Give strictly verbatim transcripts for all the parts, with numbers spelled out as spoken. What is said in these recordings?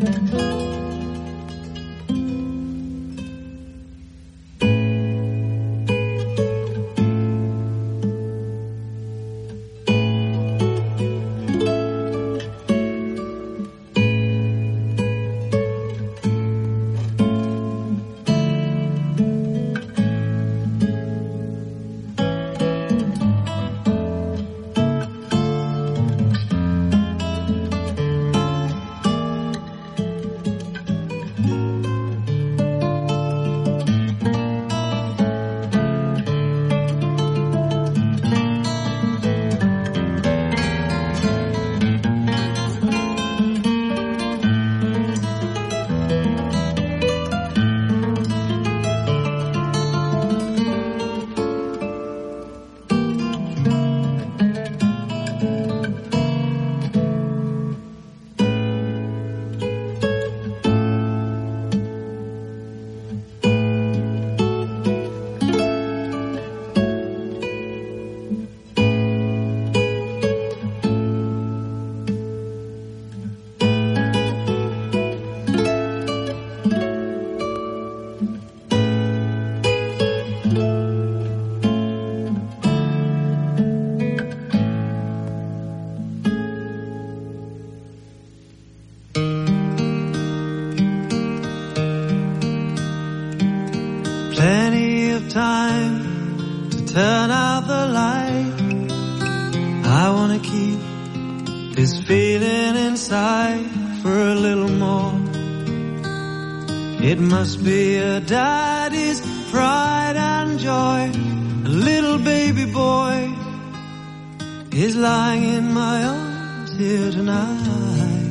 It must be a daddy's pride and joy. A little baby boy is lying in my arms here tonight.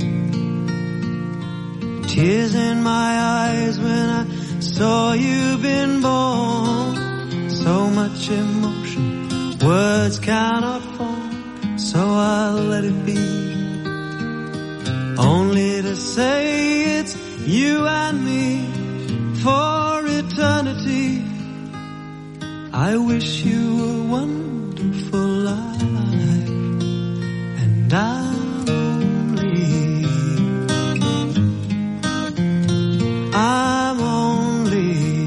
Tears in my eyes when I saw you been born. So much emotion, words cannot form. So I'll let it be, only to say it's you and me for eternity. I wish you a wonderful life, and I'm only, I'm only,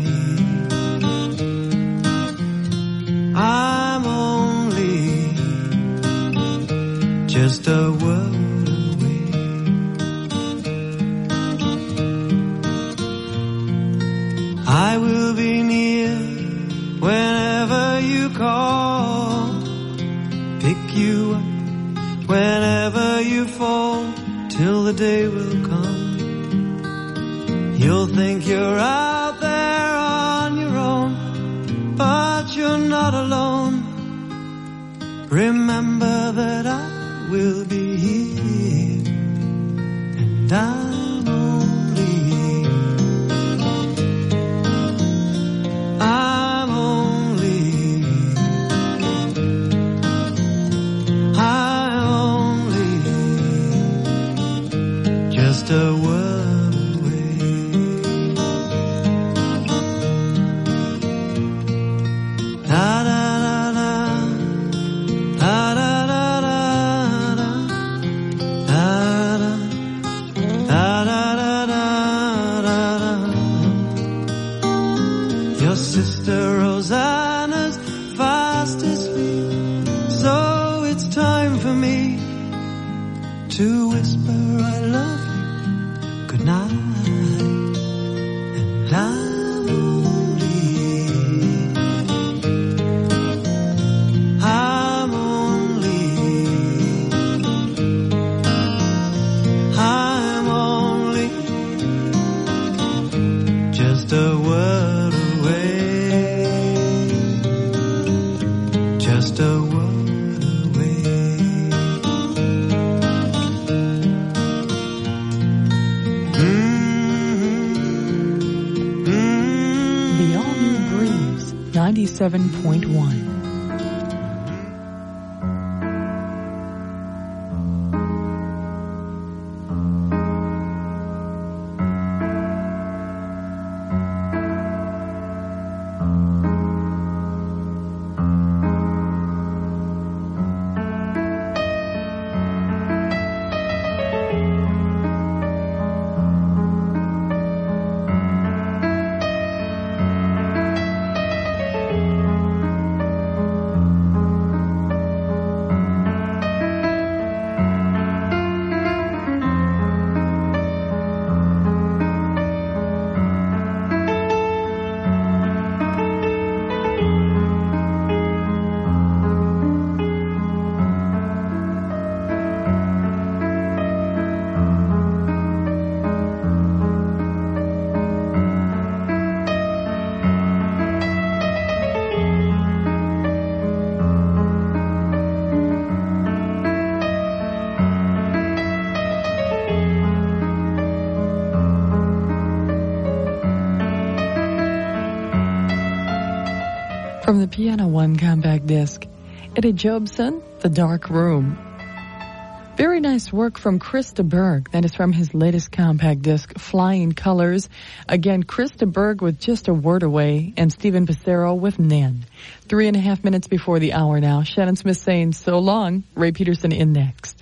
I'm only just a word. I will be near whenever you call, pick you up whenever you fall, till the day will come. You'll think you're out there on your own, but you're not alone. Remember that I will be here, and I'm I'm only, I'm only just a word away. Da da da da, da da da da da, da da da da da da. Your sister Rosanna's fast asleep, so it's time for me to whisper I love you good night. And I'm only, I'm only, I'm only just a word away. Just a word away. Mm-hmm. Mm-hmm. The All New Breeze, ninety-seven point one. From the Piano One compact disc, Eddie Jobson, The Dark Room. Very nice work from Chris de Burgh. That is from his latest compact disc, Flying Colors. Again, Chris de Burgh with Just a Word Away, and Stephen Passero with Nen. Three and a half minutes before the hour now. Shannon Smith saying so long. Ray Peterson in next.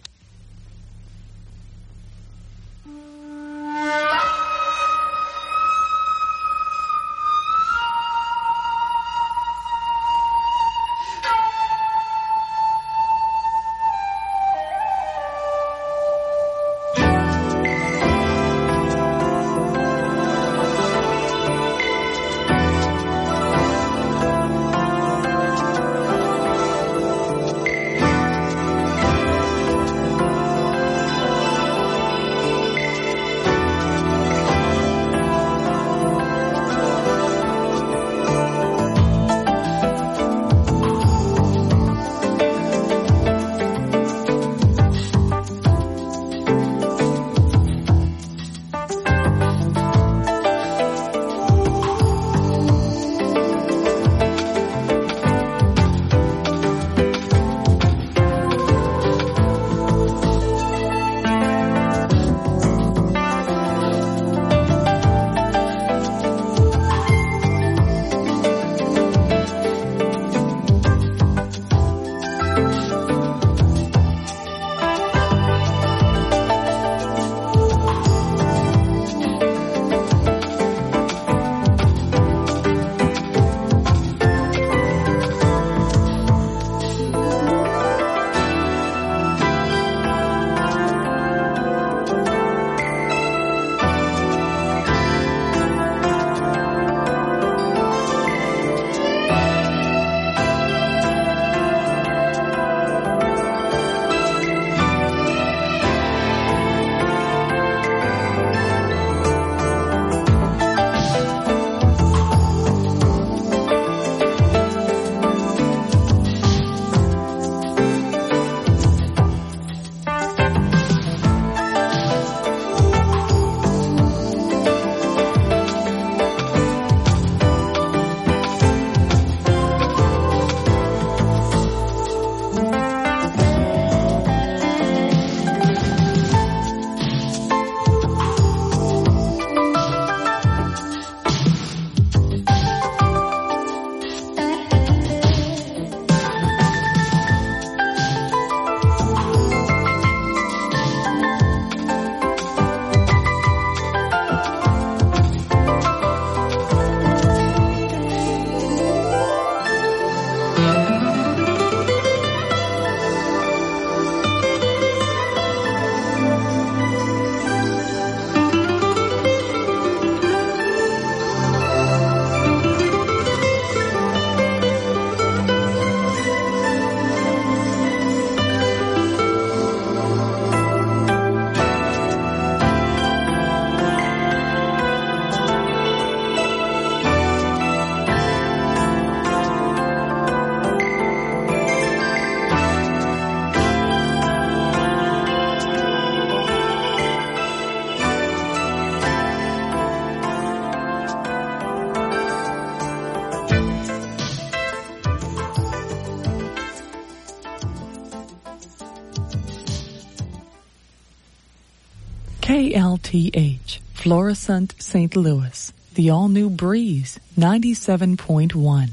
K L T H, Florissant, Saint Louis. The all-new Breeze, ninety-seven point one.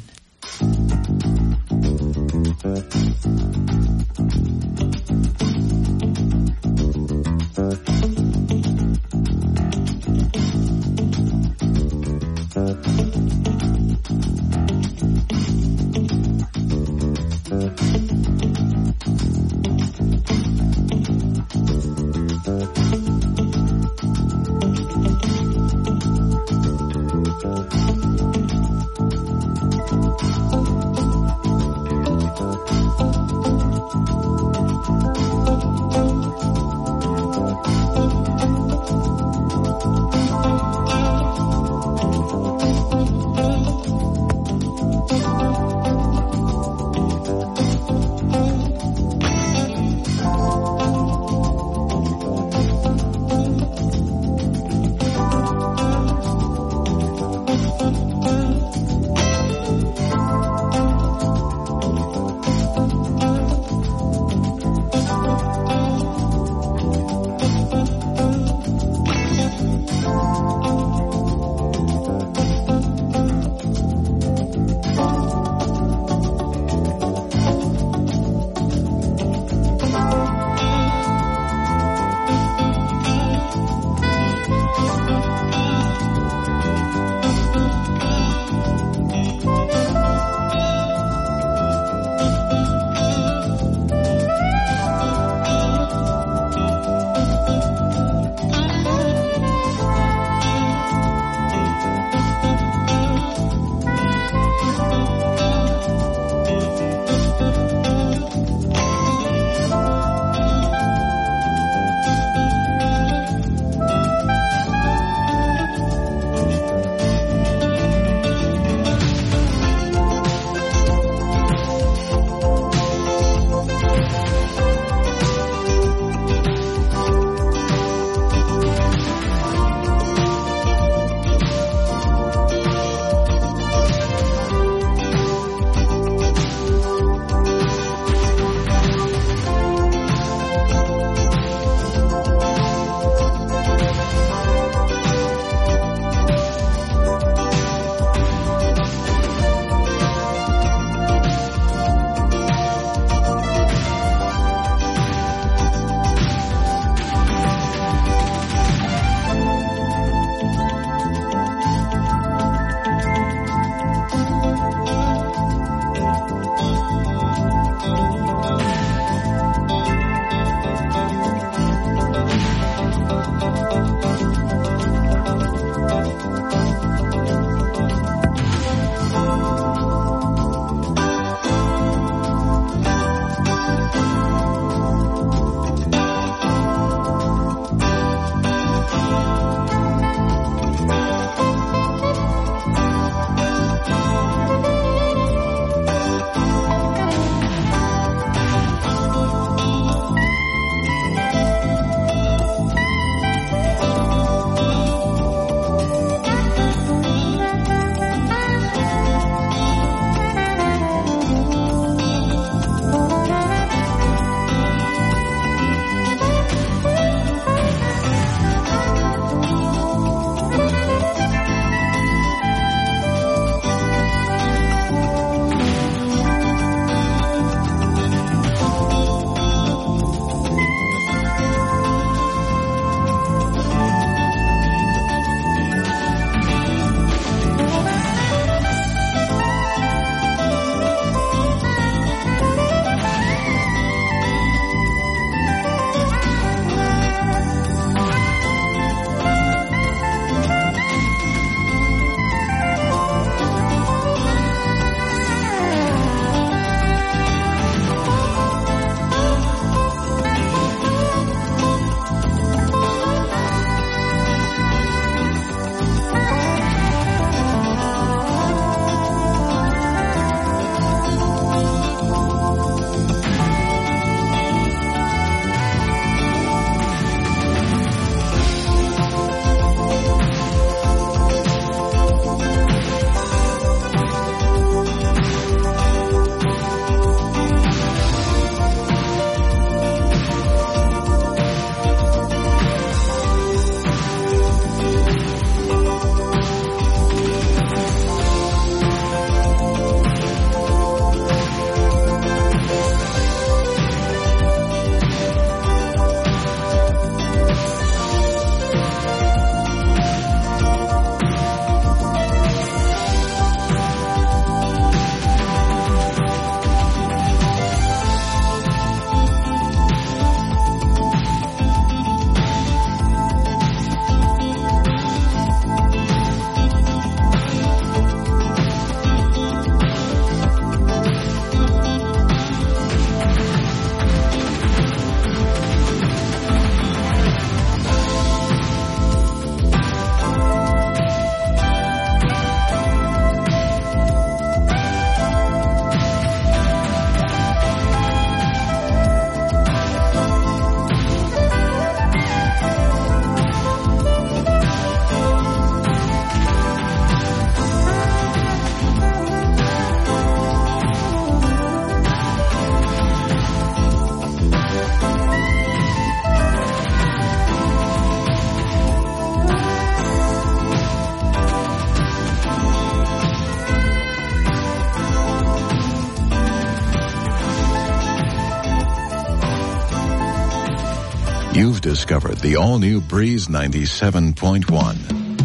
You've discovered the all-new Breeze ninety-seven point one.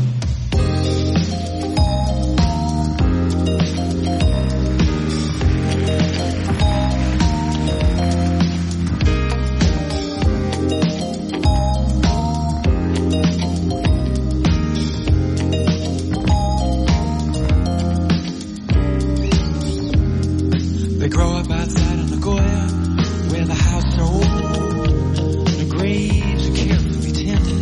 They grow up outside in Nagoya, where the houses are old, the graves are carefully tended.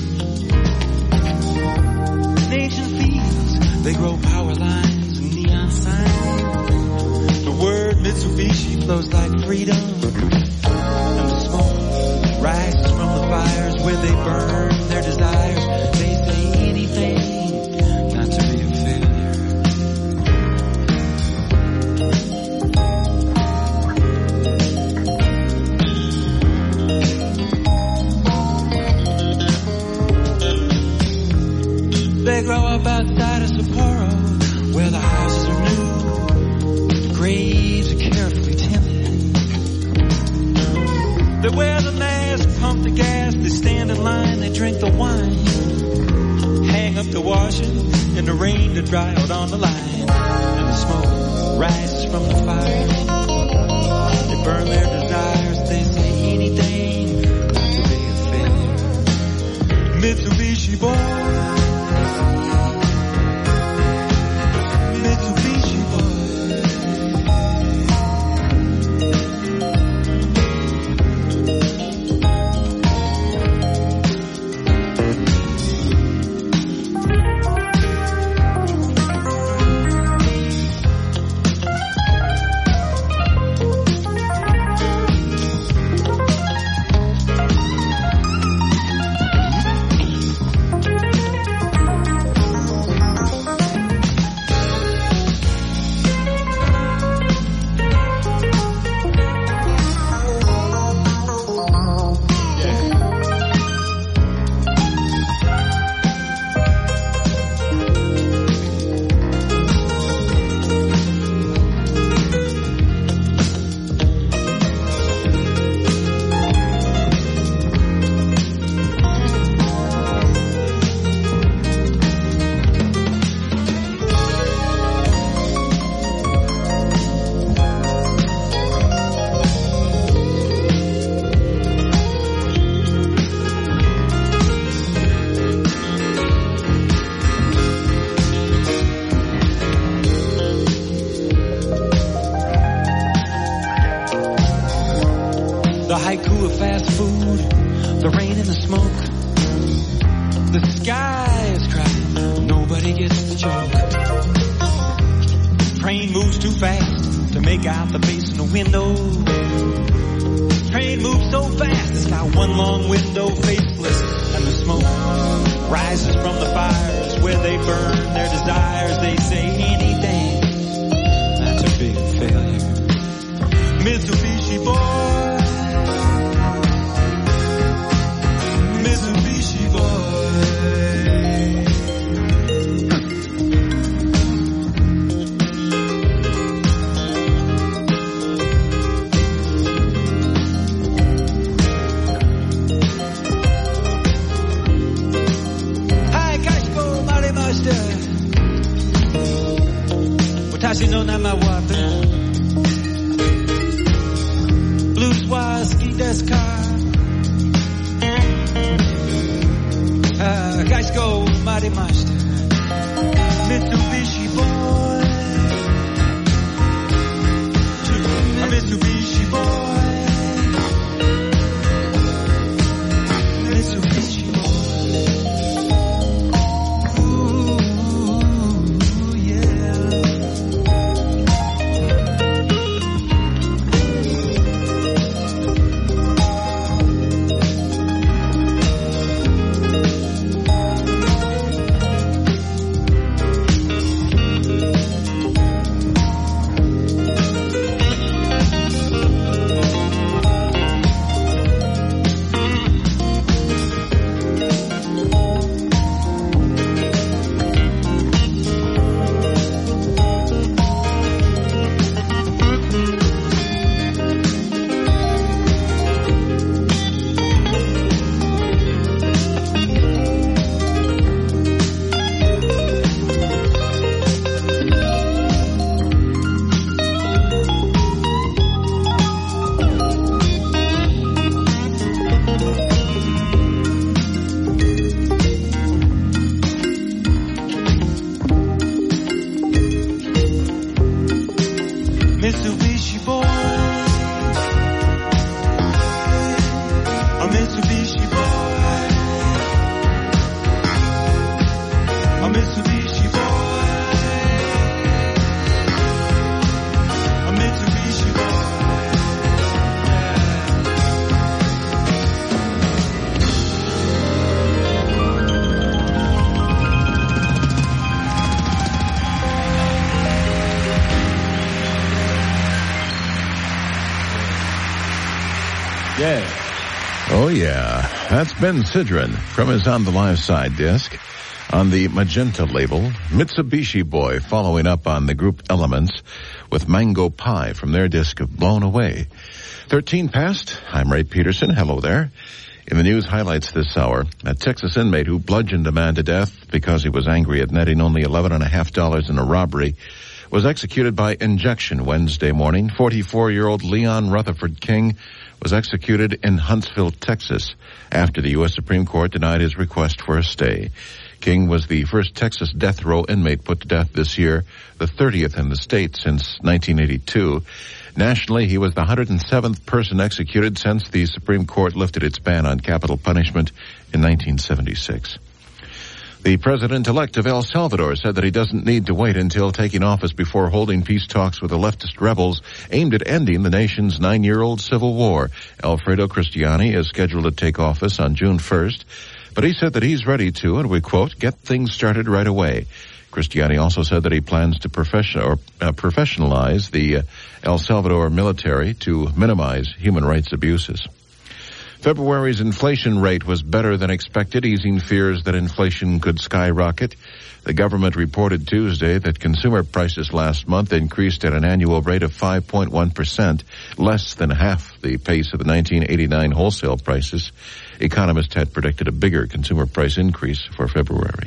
In ancient fields, they grow power lines and neon signs. The word Mitsubishi flows like freedom, and the smoke rises from the fires where they burn their desires. They say anything not to be a failure. They grow up outside of Sapporo, where the houses are new, the graves are carefully tended. They wear the mask, pump the gas, they stand in line, they drink the wine, hang up the washing in the rain to dry out on the line. And the smoke rises from the fire, they burn their desires, they say anything not to be a failure. Mitsubishi boy, the haiku of fast food, the rain and the smoke. The sky is crying, nobody gets the joke. Train moves too fast to make out the face in the window. Train moves so fast, it's got one long window faceless. And the smoke rises from the fires where they burn their desires. They say anything not to be a failure. Mitsubishi boy, Mitsubishi boy. Hi, Kashko Marimashita. Watashi no nama wa Blues wa suki desu ka? Uh, guys go marimashita. Mitsubishi boy. A Mitsubishi boy. Mitsubishi boy. Ooh, yeah. Yes. Oh, yeah. That's Ben Sidran from his On the Live side disc. On the Magenta label, Mitsubishi Boy following up on the group Elements with Mango Pie from their disc of Blown Away. thirteen past. I'm Ray Peterson. Hello there. In the news highlights this hour, a Texas inmate who bludgeoned a man to death because he was angry at netting only eleven and a half dollars in a robbery was executed by injection Wednesday morning. forty-four-year-old Leon Rutherford King was executed in Huntsville, Texas, after the U S Supreme Court denied his request for a stay. King was the first Texas death row inmate put to death this year, the thirtieth in the state since nineteen eighty-two. Nationally, he was the one hundred seventh person executed since the Supreme Court lifted its ban on capital punishment in nineteen seventy-six. The president-elect of El Salvador said that he doesn't need to wait until taking office before holding peace talks with the leftist rebels aimed at ending the nation's nine-year-old civil war. Alfredo Cristiani is scheduled to take office on June first, but he said that he's ready to, and we quote, get things started right away. Cristiani also said that he plans to profession, or, uh, professionalize the uh, El Salvador military to minimize human rights abuses. February's inflation rate was better than expected, easing fears that inflation could skyrocket. The government reported Tuesday that consumer prices last month increased at an annual rate of five point one percent, less than half the pace of the nineteen eighty-nine wholesale prices. Economists had predicted a bigger consumer price increase for February.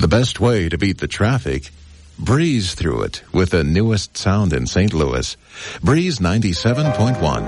The best way to beat the traffic? Breeze through it with the newest sound in Saint Louis. Breeze ninety-seven point one.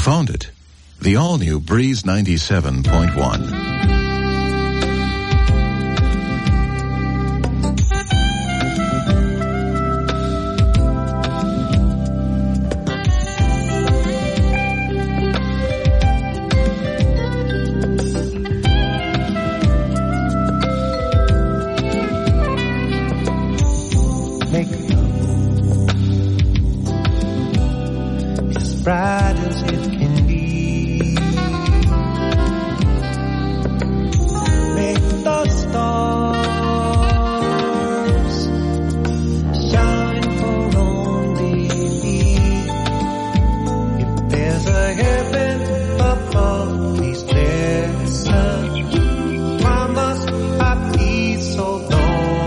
found it. The all-new Breeze ninety-seven point one. Bright as it can be. Make the stars shine for only me. If there's a heaven above, please listen. Why must I be so lonely?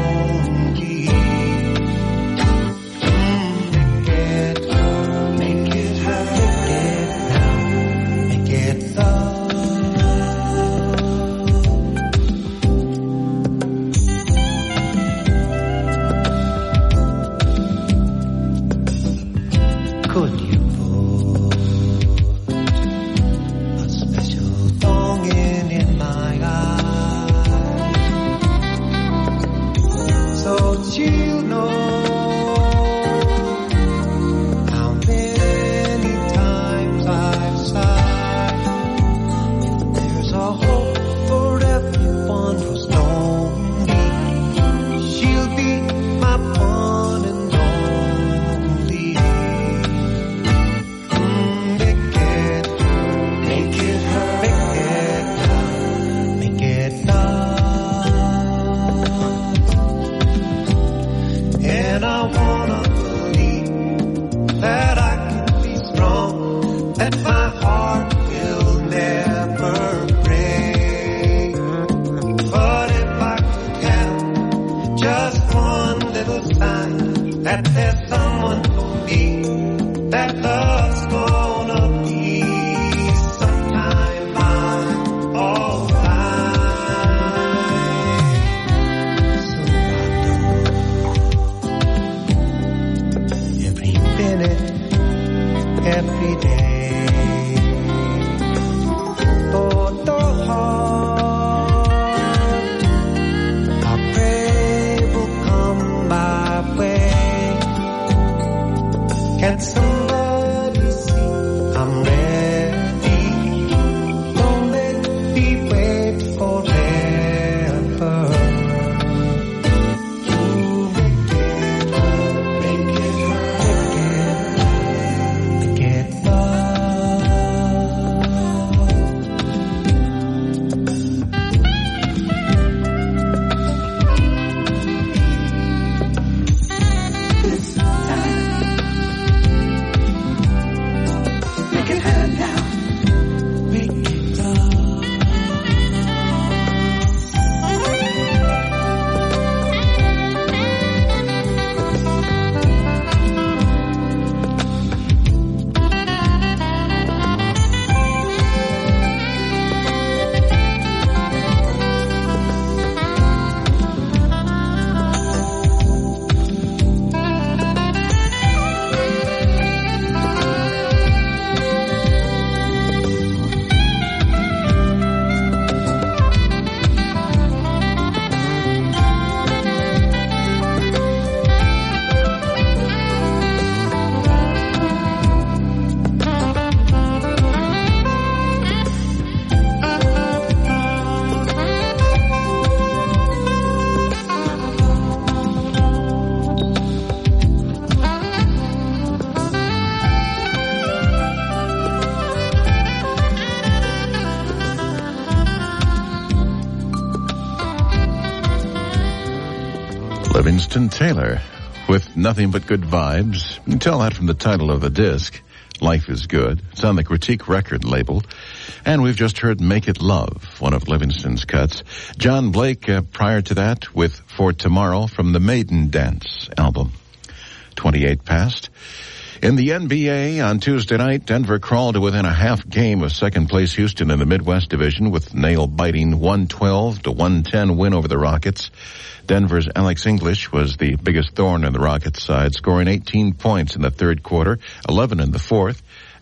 Livingston Taylor with Nothing But Good Vibes. You can tell that from the title of the disc, Life is Good. It's on the Critique record label. And we've just heard Make It Love, one of Livingston's cuts. John Blake, uh, prior to that, with For Tomorrow from the Maiden Dance album. twenty-eight past. In the N B A on Tuesday night, Denver crawled to within a half game of second place Houston in the Midwest Division with nail-biting one twelve to one ten win over the Rockets. Denver's Alex English was the biggest thorn in the Rockets' side, scoring eighteen points in the third quarter, eleven in the fourth,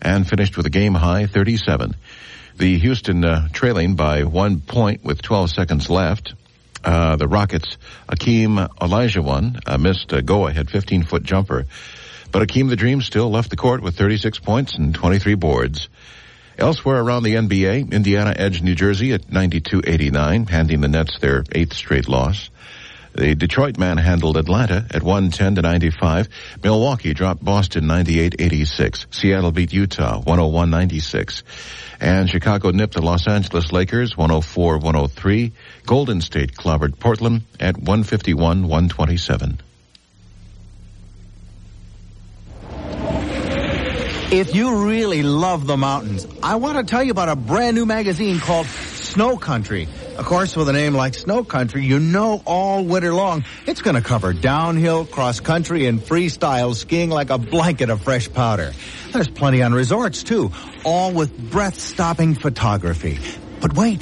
and finished with a game-high thirty-seven. The Houston uh, trailing by one point with twelve seconds left. Uh, the Rockets' Akeem Olajuwon uh, missed a go-ahead fifteen-foot jumper. But Akeem the Dream still left the court with thirty-six points and twenty-three boards. Elsewhere around the N B A, Indiana edged New Jersey at ninety-two eighty-nine, handing the Nets their eighth straight loss. The Detroit manhandled Atlanta at one ten to ninety-five. Milwaukee dropped Boston ninety-eight eighty-six. Seattle beat Utah one oh one ninety-six. And Chicago nipped the Los Angeles Lakers one oh four one oh three. Golden State clobbered Portland at one fifty-one one twenty-seven. If you really love the mountains, I want to tell you about a brand new magazine called Snow Country. Of course, with a name like Snow Country, you know all winter long it's going to cover downhill, cross-country, and freestyle skiing like a blanket of fresh powder. There's plenty on resorts, too, all with breath-stopping photography. But wait.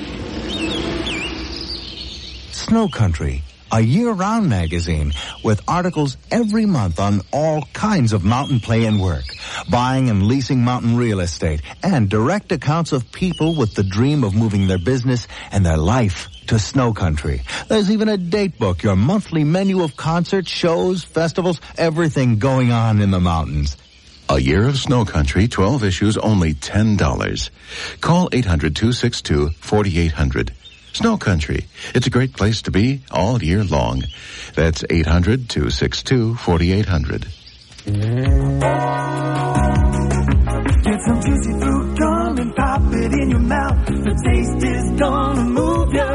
Snow Country, a year-round magazine with articles every month on all kinds of mountain play and work, buying and leasing mountain real estate, and direct accounts of people with the dream of moving their business and their life to Snow Country. There's even a date book, your monthly menu of concerts, shows, festivals, everything going on in the mountains. A year of Snow Country, twelve issues, only ten dollars. Call eight hundred two six two four eight hundred. Snow Country. It's a great place to be all year long. That's eight hundred two six two four eight hundred. Get some juicy fruit gum and pop it in your mouth. The taste is gonna move ya.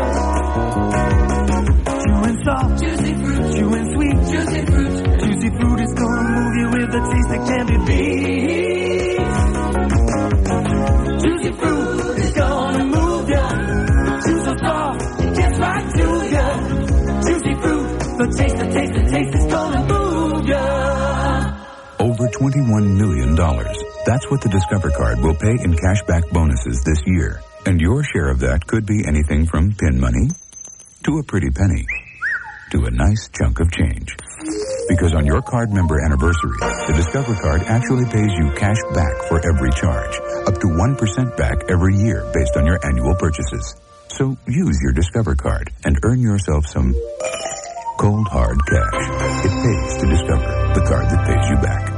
Chewing soft, juicy fruit. Chewing sweet, juicy fruit. Juicy fruit is gonna move you with a taste that can't be beat. Juicy fruit is gonna move ya. Chew so soft, it gets right to ya. Juicy fruit, the taste, the taste, the taste is gonna move ya. Over twenty-one million dollars. That's what the Discover card will pay in cashback bonuses this year. And your share of that could be anything from pin money to a pretty penny to a nice chunk of change. Because on your card member anniversary, the Discover card actually pays you cash back for every charge, up to one percent back every year based on your annual purchases. So use your Discover card and earn yourself some cold hard cash. It pays to Discover, the card that pays you back.